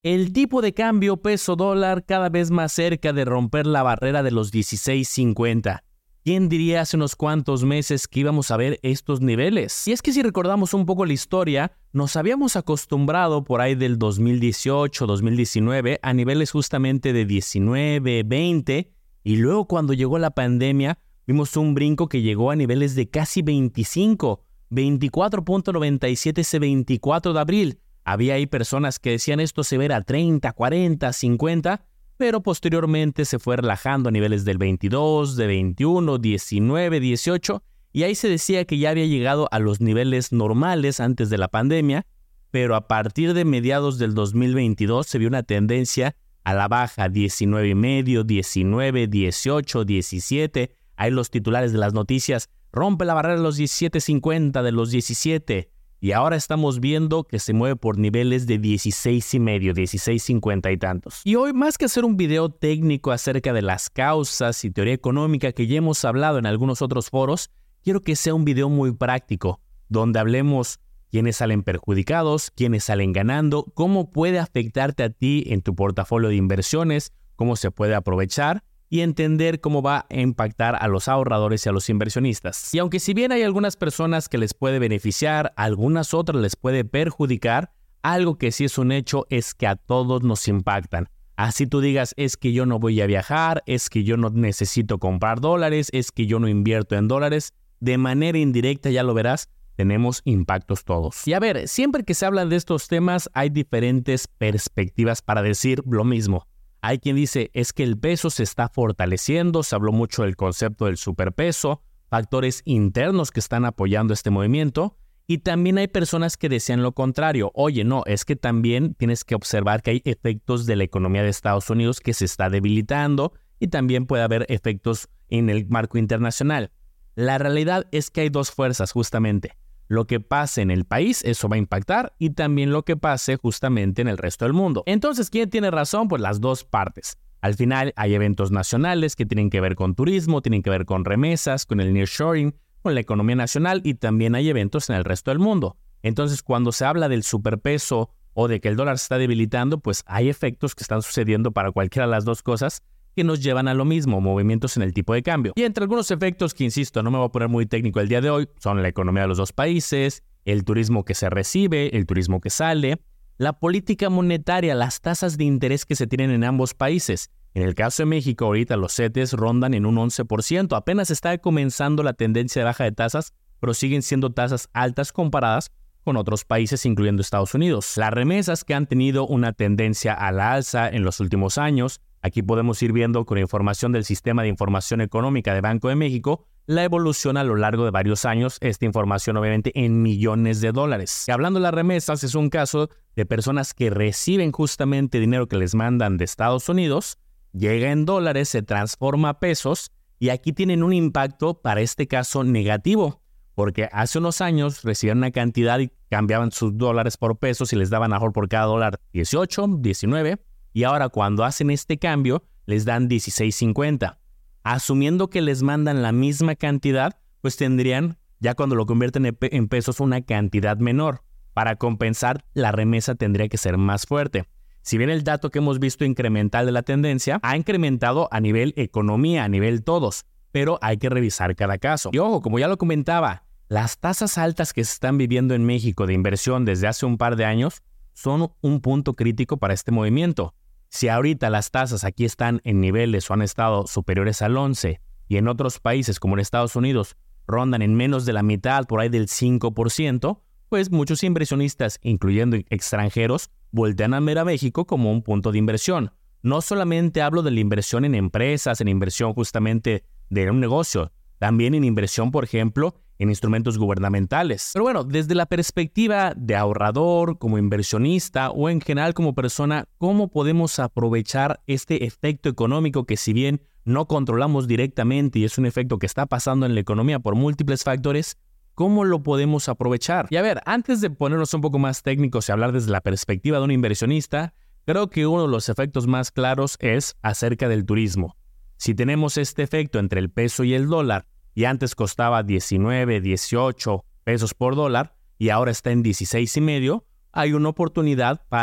El tipo de cambio peso-dólar cada vez más cerca de romper la barrera de los 16.50. ¿Quién diría hace unos cuantos meses que íbamos a ver estos niveles? Y es que si recordamos un poco la historia, nos habíamos acostumbrado por ahí del 2018-2019 a niveles justamente de 19, 20, y luego cuando llegó la pandemia vimos un brinco que llegó a niveles de casi 25, 24.97 ese 24 de abril. Había ahí personas que decían esto se verá a 30, 40, 50, pero posteriormente se fue relajando a niveles del 22, de 21, 19, 18, y ahí se decía que ya había llegado a los niveles normales antes de la pandemia, pero a partir de mediados del 2022 se vio una tendencia a la baja, 19,5, 19, 18, 17, ahí los titulares de las noticias, rompe la barrera de los 17.50, de los 17, y ahora estamos viendo que se mueve por niveles de 16,5, 16.50 y tantos. Y hoy, más que hacer un video técnico acerca de las causas y teoría económica que ya hemos hablado en algunos otros foros, quiero que sea un video muy práctico, donde hablemos quiénes salen perjudicados, quiénes salen ganando, cómo puede afectarte a ti en tu portafolio de inversiones, cómo se puede aprovechar y entender cómo va a impactar a los ahorradores y a los inversionistas. Y aunque si bien hay algunas personas que les puede beneficiar, algunas otras les puede perjudicar, algo que sí es un hecho es que a todos nos impactan. Así tú digas, es que yo no voy a viajar, es que yo no necesito comprar dólares, es que yo no invierto en dólares, de manera indirecta, ya lo verás, tenemos impactos todos. Y a ver, siempre que se hablan de estos temas hay diferentes perspectivas para decir lo mismo. Hay quien dice, es que el peso se está fortaleciendo, se habló mucho del concepto del superpeso, factores internos que están apoyando este movimiento, y también hay personas que decían lo contrario. Oye, no, es que también tienes que observar que hay efectos de la economía de Estados Unidos que se está debilitando y también puede haber efectos en el marco internacional. La realidad es que hay dos fuerzas justamente. Lo que pase en el país, eso va a impactar, y también lo que pase justamente en el resto del mundo. Entonces, ¿quién tiene razón? Pues las dos partes. Al final hay eventos nacionales que tienen que ver con turismo, tienen que ver con remesas, con el nearshoring, con la economía nacional, y también hay eventos en el resto del mundo. Entonces, cuando se habla del superpeso o de que el dólar se está debilitando, pues hay efectos que están sucediendo para cualquiera de las dos cosas que nos llevan a lo mismo, movimientos en el tipo de cambio. Y entre algunos efectos que, insisto, no me voy a poner muy técnico el día de hoy, son la economía de los dos países, el turismo que se recibe, el turismo que sale, la política monetaria, las tasas de interés que se tienen en ambos países. En el caso de México, ahorita los CETES rondan en un 11%, apenas está comenzando la tendencia de baja de tasas, pero siguen siendo tasas altas comparadas con otros países, incluyendo Estados Unidos. Las remesas que han tenido una tendencia a la alza en los últimos años. Aquí podemos ir viendo con información del Sistema de Información Económica de Banco de México la evolución a lo largo de varios años, esta información obviamente en millones de dólares. Y hablando de las remesas, es un caso de personas que reciben justamente dinero que les mandan de Estados Unidos, llega en dólares, se transforma a pesos y aquí tienen un impacto para este caso negativo, porque hace unos años recibían una cantidad y cambiaban sus dólares por pesos y les daban a mejor por cada dólar 18, 19, y ahora cuando hacen este cambio les dan 16.50. Asumiendo que les mandan la misma cantidad, pues tendrían, ya cuando lo convierten en pesos, una cantidad menor. Para compensar, la remesa tendría que ser más fuerte. Si bien el dato que hemos visto incremental de la tendencia ha incrementado a nivel economía, a nivel todos, pero hay que revisar cada caso. Y ojo, como ya lo comentaba, las tasas altas que se están viviendo en México de inversión desde hace un par de años son un punto crítico para este movimiento. Si ahorita las tasas aquí están en niveles o han estado superiores al 11 y en otros países como en Estados Unidos rondan en menos de la mitad, por ahí del 5%, pues muchos inversionistas, incluyendo extranjeros, voltean a ver a México como un punto de inversión. No solamente hablo de la inversión en empresas, en inversión justamente de un negocio, también en inversión, por ejemplo, en instrumentos gubernamentales. Pero bueno, desde la perspectiva de ahorrador, como inversionista o en general como persona, ¿cómo podemos aprovechar este efecto económico que, si bien no controlamos directamente y es un efecto que está pasando en la economía por múltiples factores, cómo lo podemos aprovechar? Y a ver, antes de ponernos un poco más técnicos y hablar desde la perspectiva de un inversionista, creo que uno de los efectos más claros es acerca del turismo. Si tenemos este efecto entre el peso y el dólar, y antes costaba 19, 18 pesos por dólar y ahora está en 16.5, hay una oportunidad para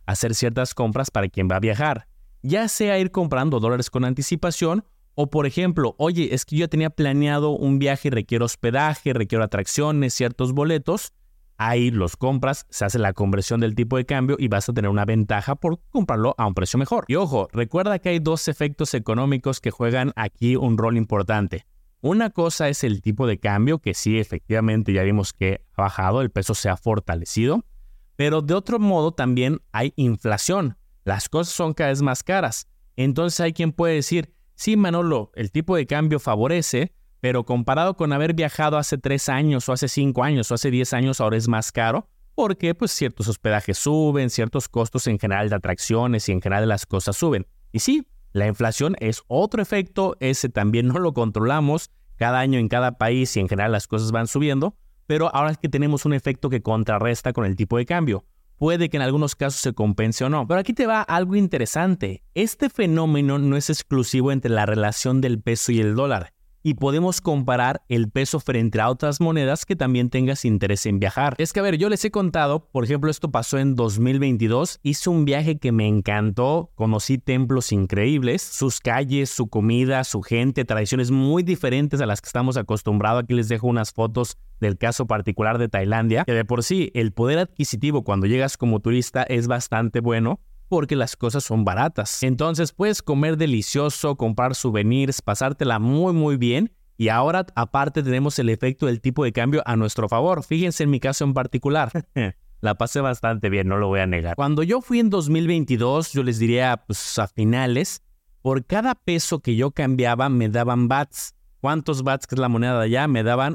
hacer ciertas compras para quien va a viajar, ya sea ir comprando dólares con anticipación o, por ejemplo, oye, es que yo ya tenía planeado un viaje y requiero hospedaje, requiero atracciones, ciertos boletos. Ahí los compras, se hace la conversión del tipo de cambio y vas a tener una ventaja por comprarlo a un precio mejor. Y ojo, recuerda que hay dos efectos económicos que juegan aquí un rol importante. Una cosa es el tipo de cambio, que sí, efectivamente ya vimos que ha bajado, el peso se ha fortalecido, pero de otro modo también hay inflación. Las cosas son cada vez más caras. Entonces hay quien puede decir, sí, Manolo, el tipo de cambio favorece, pero comparado con haber viajado hace 3 años o hace 5 años o hace 10 años, ahora es más caro porque pues ciertos hospedajes suben, ciertos costos en general de atracciones y en general las cosas suben. Y sí, la inflación es otro efecto, ese también no lo controlamos cada año en cada país y en general las cosas van subiendo, pero ahora es que tenemos un efecto que contrarresta con el tipo de cambio. Puede que en algunos casos se compense o no. Pero aquí te va algo interesante. Este fenómeno no es exclusivo entre la relación del peso y el dólar. Y podemos comparar el peso frente a otras monedas que también tengas interés en viajar. Es que, a ver, yo les he contado, por ejemplo, esto pasó en 2022, hice un viaje que me encantó, conocí templos increíbles, sus calles, su comida, su gente, tradiciones muy diferentes a las que estamos acostumbrados. Aquí les dejo unas fotos del caso particular de Tailandia, que de por sí el poder adquisitivo cuando llegas como turista es bastante bueno, porque las cosas son baratas. Entonces puedes comer delicioso, comprar souvenirs, pasártela muy bien. Y ahora aparte tenemos el efecto del tipo de cambio a nuestro favor. Fíjense en mi caso en particular. La pasé bastante bien, no lo voy a negar. Cuando yo fui en 2022, yo les diría pues a finales, por cada peso que yo cambiaba me daban bahts. ¿Cuántos bahts, que es la moneda de allá? Me daban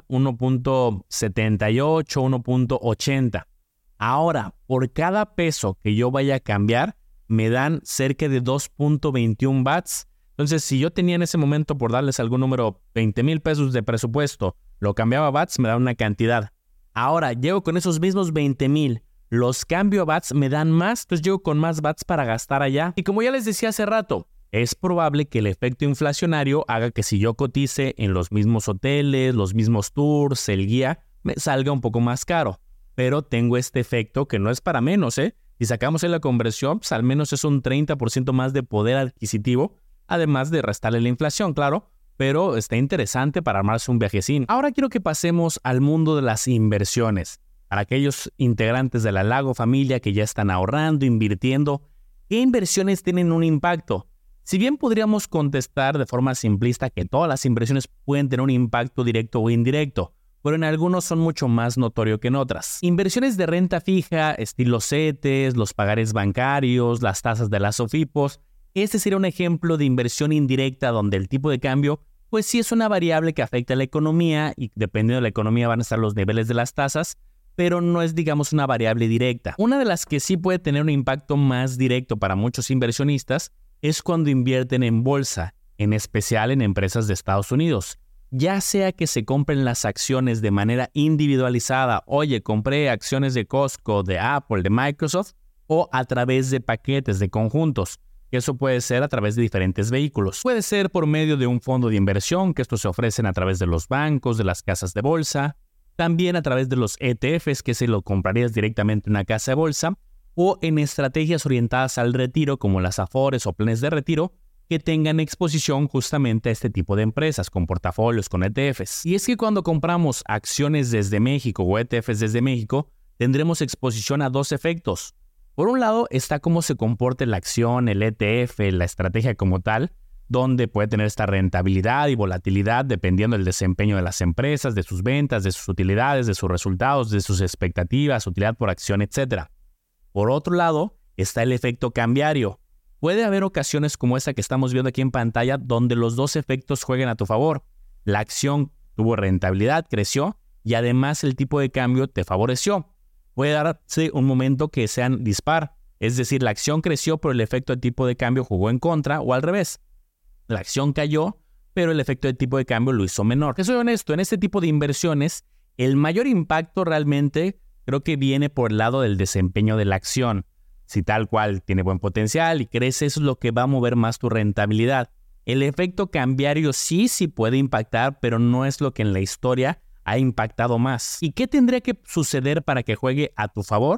1.78, 1.80. Ahora, por cada peso que yo vaya a cambiar, me dan cerca de 2.21 bahts. Entonces, si yo tenía en ese momento, por darles algún número, 20,000 pesos de presupuesto, lo cambiaba a bahts, me da una cantidad. Ahora, llego con esos mismos 20,000, los cambio a bahts, me dan más, entonces llego con más bahts para gastar allá. Y como ya les decía hace rato, es probable que el efecto inflacionario haga que si yo cotice en los mismos hoteles, los mismos tours, el guía, me salga un poco más caro. Pero tengo este efecto que no es para menos, Si sacamos en la conversión, pues al menos es un 30% más de poder adquisitivo, además de restarle la inflación, claro, pero está interesante para armarse un viajecín. Ahora quiero que pasemos al mundo de las inversiones. Para aquellos integrantes de la Lago Familia que ya están ahorrando, invirtiendo, ¿qué inversiones tienen un impacto? Si bien podríamos contestar de forma simplista que todas las inversiones pueden tener un impacto directo o indirecto, pero en algunos son mucho más notorio que en otras. Inversiones de renta fija, estilo CETES, los pagares bancarios, las tasas de las SOFIPOS. Este sería un ejemplo de inversión indirecta donde el tipo de cambio, pues sí es una variable que afecta a la economía y dependiendo de la economía van a estar los niveles de las tasas, pero no es, digamos, una variable directa. Una de las que sí puede tener un impacto más directo para muchos inversionistas es cuando invierten en bolsa, en especial en empresas de Estados Unidos. Ya sea que se compren las acciones de manera individualizada, oye, compré acciones de Costco, de Apple, de Microsoft, o a través de paquetes, de conjuntos. Eso puede ser a través de diferentes vehículos. Puede ser por medio de un fondo de inversión, que estos se ofrecen a través de los bancos, de las casas de bolsa, también a través de los ETFs, que se lo comprarías directamente en una casa de bolsa, o en estrategias orientadas al retiro, como las Afores o planes de retiro, que tengan exposición justamente a este tipo de empresas, con portafolios, con ETFs. Y es que cuando compramos acciones desde México o ETFs desde México, tendremos exposición a dos efectos. Por un lado está cómo se comporte la acción, el ETF, la estrategia como tal, donde puede tener esta rentabilidad y volatilidad dependiendo del desempeño de las empresas, de sus ventas, de sus utilidades, de sus resultados, de sus expectativas, utilidad por acción, etc. Por otro lado está el efecto cambiario. Puede haber ocasiones como esta que estamos viendo aquí en pantalla donde los dos efectos jueguen a tu favor. La acción tuvo rentabilidad, creció y además el tipo de cambio te favoreció. Puede darse un momento que sean dispar, es decir, la acción creció pero el efecto de tipo de cambio jugó en contra o al revés. La acción cayó pero el efecto de tipo de cambio lo hizo menor. Que soy honesto, en este tipo de inversiones el mayor impacto realmente creo que viene por el lado del desempeño de la acción. Si tal cual tiene buen potencial y crece, eso es lo que va a mover más tu rentabilidad. El efecto cambiario sí puede impactar, pero no es lo que en la historia ha impactado más. ¿Y qué tendría que suceder para que juegue a tu favor?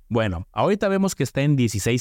Bueno, ahorita vemos que está en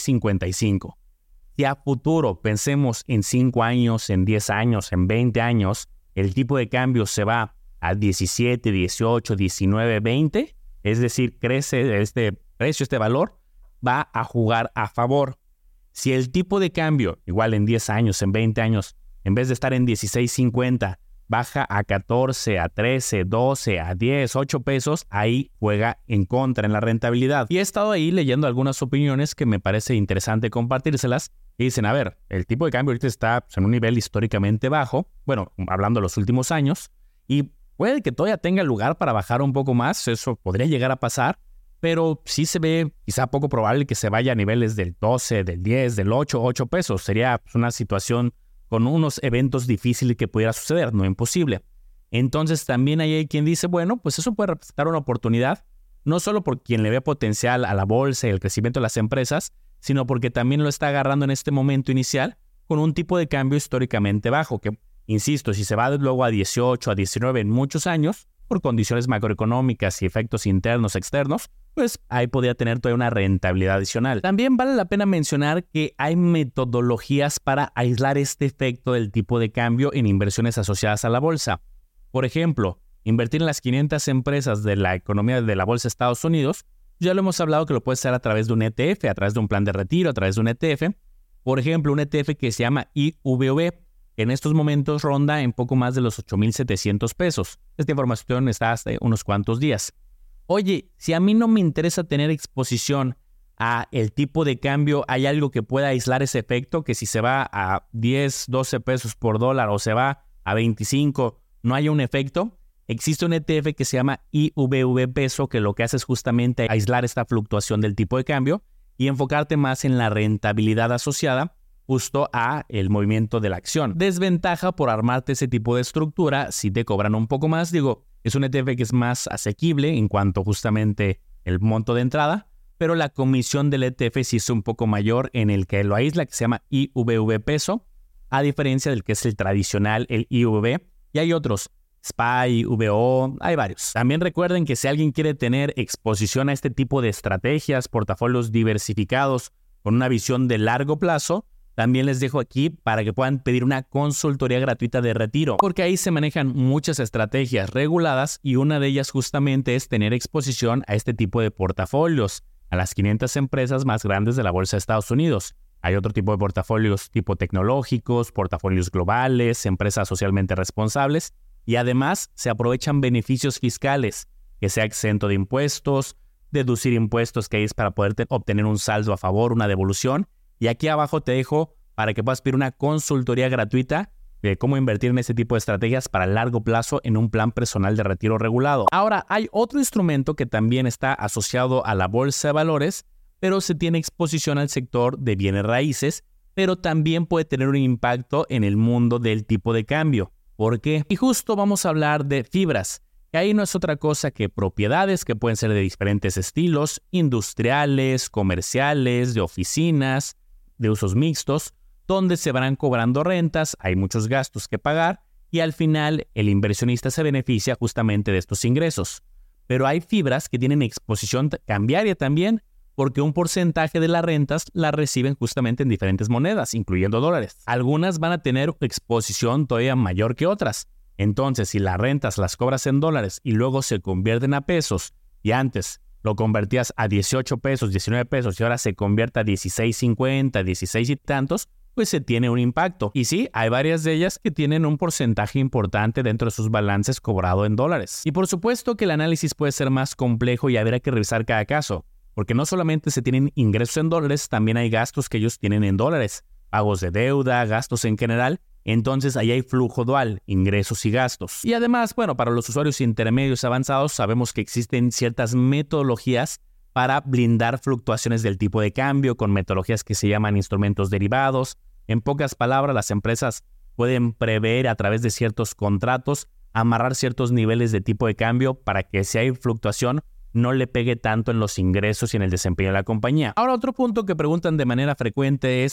16.55. Si a futuro pensemos en 5 años, en 10 años, en 20 años, el tipo de cambio se va a 17, 18, 19, 20, es decir, crece este precio, este valor, va a jugar a favor. Si el tipo de cambio, igual en 10 años, en 20 años, en vez de estar en 16.50, baja a 14, a 13, 12, a 10, 8 pesos, ahí juega en contra en la rentabilidad. Y he estado ahí leyendo algunas opiniones que me parece interesante compartírselas. Y dicen, a ver, el tipo de cambio ahorita está en un nivel históricamente bajo, bueno, hablando de los últimos años, y puede que todavía tenga lugar para bajar un poco más, eso podría llegar a pasar, pero sí se ve quizá poco probable que se vaya a niveles del 12, del 10, del 8 pesos. Sería una situación con unos eventos difíciles que pudiera suceder, no imposible. Entonces también hay quien dice, bueno, pues eso puede representar una oportunidad, no solo por quien le ve potencial a la bolsa y el crecimiento de las empresas, sino porque también lo está agarrando en este momento inicial con un tipo de cambio históricamente bajo, que, insisto, si se va luego a 18, a 19 en muchos años, por condiciones macroeconómicas y efectos internos, externos, pues ahí podría tener todavía una rentabilidad adicional. También vale la pena mencionar que hay metodologías para aislar este efecto del tipo de cambio en inversiones asociadas a la bolsa. Por ejemplo, invertir en las 500 empresas de la economía de la bolsa de Estados Unidos, ya lo hemos hablado que lo puedes hacer a través de un ETF, a través de un plan de retiro, a través de un ETF. Por ejemplo, un ETF que se llama IVV, en estos momentos ronda en poco más de los 8,700 pesos. Esta información está hace unos cuantos días. Oye, si a mí no me interesa tener exposición a el tipo de cambio, ¿hay algo que pueda aislar ese efecto? Que si se va a 10, 12 pesos por dólar o se va a 25, ¿no haya un efecto? Existe un ETF que se llama IVV Peso, que lo que hace es justamente aislar esta fluctuación del tipo de cambio y enfocarte más en la rentabilidad asociada justo a el movimiento de la acción. Desventaja por armarte ese tipo de estructura, si te cobran un poco más, es un ETF que es más asequible en cuanto justamente el monto de entrada, pero la comisión del ETF sí es un poco mayor en el que lo aísla, que se llama IVV Peso, a diferencia del que es el tradicional, el IVV, y hay otros, SPY, VO, hay varios. También recuerden que si alguien quiere tener exposición a este tipo de estrategias, portafolios diversificados con una visión de largo plazo, también les dejo aquí para que puedan pedir una consultoría gratuita de retiro, porque ahí se manejan muchas estrategias reguladas y una de ellas justamente es tener exposición a este tipo de portafolios, a las 500 empresas más grandes de la bolsa de Estados Unidos. Hay otro tipo de portafolios tipo tecnológicos, portafolios globales, empresas socialmente responsables y además se aprovechan beneficios fiscales, que sea exento de impuestos, deducir impuestos que es para poder obtener un saldo a favor, una devolución. Y aquí abajo te dejo para que puedas pedir una consultoría gratuita de cómo invertir en este tipo de estrategias para largo plazo en un plan personal de retiro regulado. Ahora, hay otro instrumento que también está asociado a la bolsa de valores, pero se tiene exposición al sector de bienes raíces, pero también puede tener un impacto en el mundo del tipo de cambio. ¿Por qué? Y justo vamos a hablar de fibras, que ahí no es otra cosa que propiedades que pueden ser de diferentes estilos, industriales, comerciales, de oficinas, de usos mixtos, donde se van cobrando rentas, hay muchos gastos que pagar y al final el inversionista se beneficia justamente de estos ingresos. Pero hay fibras que tienen exposición cambiaria también, porque un porcentaje de las rentas las reciben justamente en diferentes monedas, incluyendo dólares. Algunas van a tener exposición todavía mayor que otras. Entonces, si las rentas las cobras en dólares y luego se convierten a pesos y antes lo convertías a 18 pesos, 19 pesos y ahora se convierte a 16.50, 16 y tantos, pues se tiene un impacto. Y sí, hay varias de ellas que tienen un porcentaje importante dentro de sus balances cobrado en dólares. Y por supuesto que el análisis puede ser más complejo y habrá que revisar cada caso, porque no solamente se tienen ingresos en dólares, también hay gastos que ellos tienen en dólares, pagos de deuda, gastos en general. Entonces ahí hay flujo dual, ingresos y gastos. Y además, para los usuarios intermedios avanzados sabemos que existen ciertas metodologías para blindar fluctuaciones del tipo de cambio con metodologías que se llaman instrumentos derivados. En pocas palabras, las empresas pueden prever a través de ciertos contratos, amarrar ciertos niveles de tipo de cambio para que si hay fluctuación no le pegue tanto en los ingresos y en el desempeño de la compañía. Ahora, otro punto que preguntan de manera frecuente es: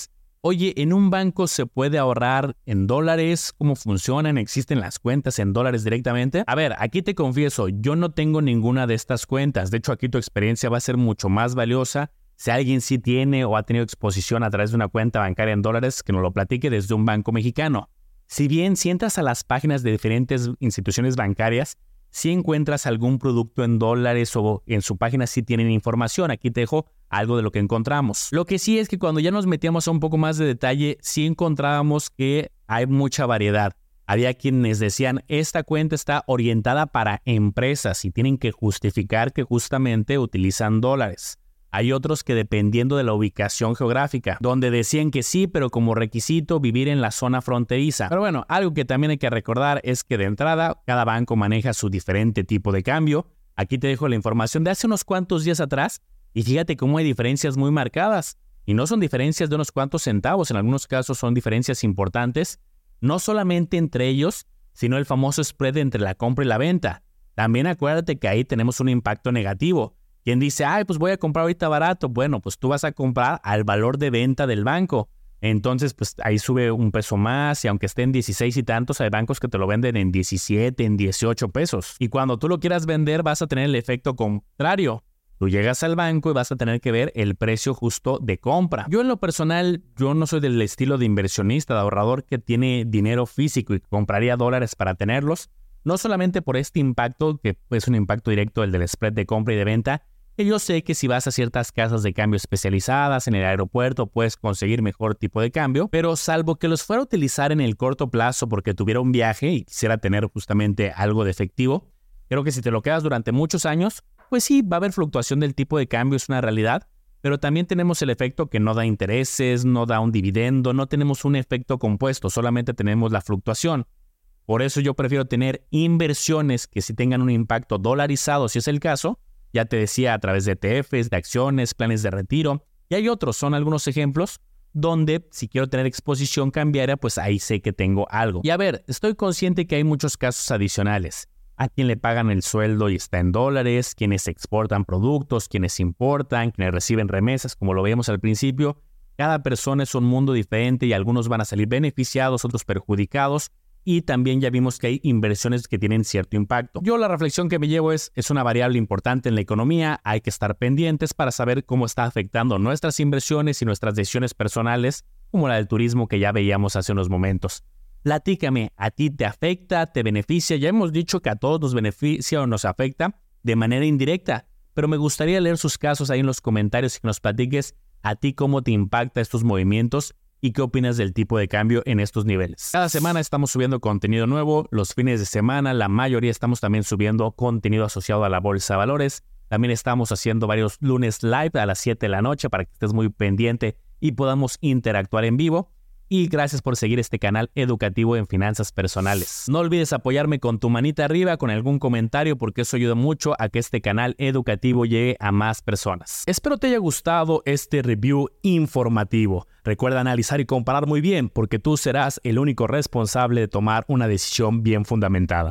Oye, ¿en un banco se puede ahorrar en dólares? ¿Cómo funcionan? ¿Existen las cuentas en dólares directamente? A ver, aquí te confieso, yo no tengo ninguna de estas cuentas. De hecho, aquí tu experiencia va a ser mucho más valiosa si alguien sí tiene o ha tenido exposición a través de una cuenta bancaria en dólares, que nos lo platique desde un banco mexicano. Si bien si entras a las páginas de diferentes instituciones bancarias, si encuentras algún producto en dólares o en su página sí tienen información. Aquí te dejo algo de lo que encontramos. Lo que sí es que cuando ya nos metíamos a un poco más de detalle, sí encontrábamos que hay mucha variedad. Había quienes decían, esta cuenta está orientada para empresas y tienen que justificar que justamente utilizan dólares. Hay otros que dependiendo de la ubicación geográfica, donde decían que sí, pero como requisito vivir en la zona fronteriza. Pero bueno, algo que también hay que recordar es que de entrada, cada banco maneja su diferente tipo de cambio. Aquí te dejo la información de hace unos cuantos días atrás y fíjate cómo hay diferencias muy marcadas. Y no son diferencias de unos cuantos centavos, en algunos casos son diferencias importantes, no solamente entre ellos, sino el famoso spread entre la compra y la venta. También acuérdate que ahí tenemos un impacto negativo. Quien dice, pues voy a comprar ahorita barato. Bueno, pues tú vas a comprar al valor de venta del banco. Entonces, pues ahí sube un peso más y aunque esté en 16 y tantos, hay bancos que te lo venden en 17, en 18 pesos. Y cuando tú lo quieras vender, vas a tener el efecto contrario. Tú llegas al banco y vas a tener que ver el precio justo de compra. Yo en lo personal, yo no soy del estilo de inversionista, de ahorrador que tiene dinero físico y compraría dólares para tenerlos. No solamente por este impacto, que es un impacto directo el del spread de compra y de venta, que yo sé que si vas a ciertas casas de cambio especializadas en el aeropuerto puedes conseguir mejor tipo de cambio, pero salvo que los fuera a utilizar en el corto plazo porque tuviera un viaje y quisiera tener justamente algo de efectivo, creo que si te lo quedas durante muchos años, pues sí, va a haber fluctuación del tipo de cambio, es una realidad, pero también tenemos el efecto que no da intereses, no da un dividendo, no tenemos un efecto compuesto, solamente tenemos la fluctuación. Por eso yo prefiero tener inversiones que sí tengan un impacto dolarizado, si es el caso. Ya te decía, a través de ETFs, de acciones, planes de retiro. Y hay otros, son algunos ejemplos donde si quiero tener exposición cambiaria, pues ahí sé que tengo algo. Y a ver, estoy consciente que hay muchos casos adicionales. A quien le pagan el sueldo y está en dólares, quienes exportan productos, quienes importan, quienes reciben remesas, como lo veíamos al principio. Cada persona es un mundo diferente y algunos van a salir beneficiados, otros perjudicados. Y también ya vimos que hay inversiones que tienen cierto impacto. Yo la reflexión que me llevo es una variable importante en la economía, hay que estar pendientes para saber cómo está afectando nuestras inversiones y nuestras decisiones personales, como la del turismo que ya veíamos hace unos momentos. Platícame, ¿a ti te afecta, te beneficia? Ya hemos dicho que a todos nos beneficia o nos afecta de manera indirecta, pero me gustaría leer sus casos ahí en los comentarios y que nos platiques a ti cómo te impacta estos movimientos. ¿Y qué opinas del tipo de cambio en estos niveles? Cada semana estamos subiendo contenido nuevo. Los fines de semana, la mayoría estamos también subiendo contenido asociado a la Bolsa de Valores. También estamos haciendo varios lunes live a las 7 de la noche para que estés muy pendiente y podamos interactuar en vivo. Y gracias por seguir este canal educativo en finanzas personales. No olvides apoyarme con tu manita arriba, con algún comentario, porque eso ayuda mucho a que este canal educativo llegue a más personas. Espero te haya gustado este review informativo. Recuerda analizar y comparar muy bien, porque tú serás el único responsable de tomar una decisión bien fundamentada.